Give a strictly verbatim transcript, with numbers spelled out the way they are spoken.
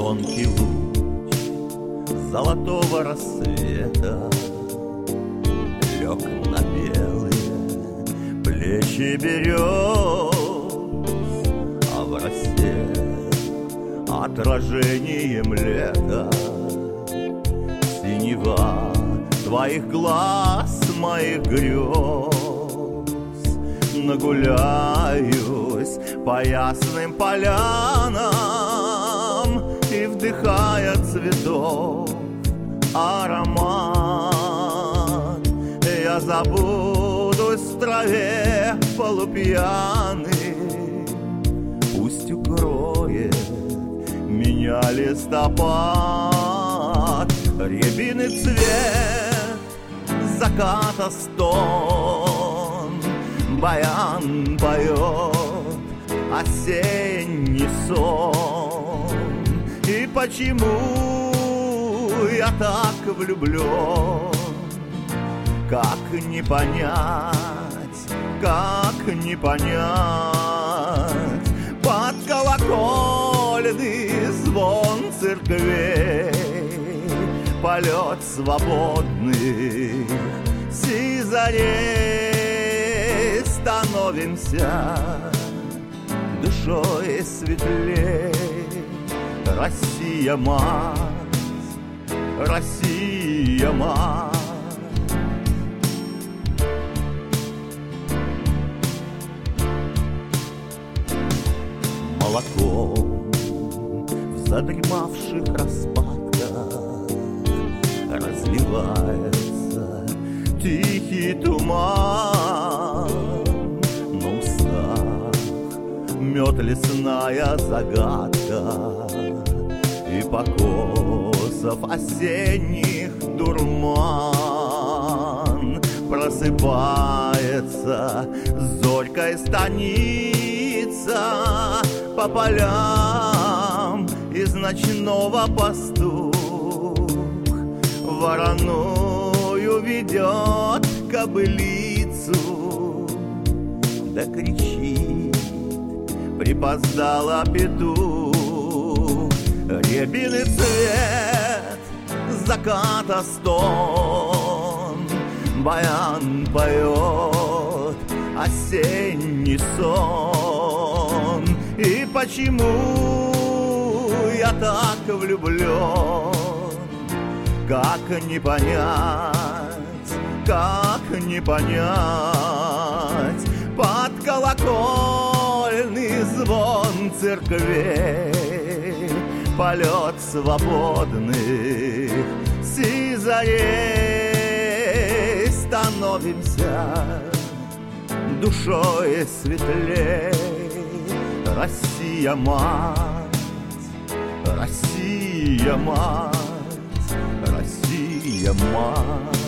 Тонкий луч золотого рассвета лег на белые плечи берез, а в росе отражением лета синева твоих глаз, моих грез. Нагуляюсь по ясным полянам и, вдыхая цветов аромат, я забудусь в траве полупьяный. Пусть укроет меня листопад, рябиный цвет, заката стон, баян поет осенний сон. И почему я так влюблен? Как не понять, как не понять? Под колокольный звон церквей, полет свободных сизарей, становимся душой светлей. Россия мать, Россия мать. Молоком в задремавших распадках разливается тихий туман. На устах мед, лесная загадка и покосов осенних дурман. Просыпается зорькой станица, по полям из ночного пастух вороную ведет кобылицу. Да кричит припоздала петух, рябиный цвет, заката стон, баян поет осенний сон. И почему я так влюблен? Как не понять, как не понять? Под колокольный звон церквей, полет свободных сизарей, становимся душой светлей. Россия мать, Россия мать, Россия мать.